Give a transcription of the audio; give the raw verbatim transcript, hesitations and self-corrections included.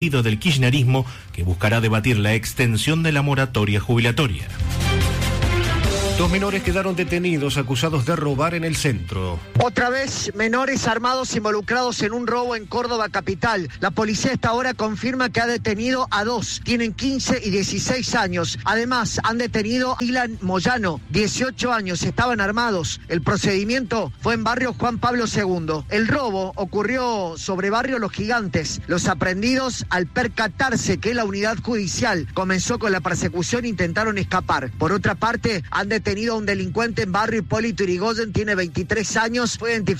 del kirchnerismo, que buscará debatir la extensión de la moratoria jubilatoria. Dos menores quedaron detenidos acusados de robar en el centro. Otra vez, menores armados involucrados en un robo en Córdoba capital. La policía a esta hora confirma que ha detenido a dos. Tienen quince y dieciséis años. Además, han detenido a Ilan Moyano, dieciocho años. Estaban armados. El procedimiento fue en barrio Juan Pablo segundo. El robo ocurrió sobre barrio Los Gigantes. Los aprendidos, al percatarse que la unidad judicial comenzó con la persecución, intentaron escapar. Por otra parte, han detenido a un delincuente en barrio Hipólito Yrigoyen, tiene veintitrés años, fue identificado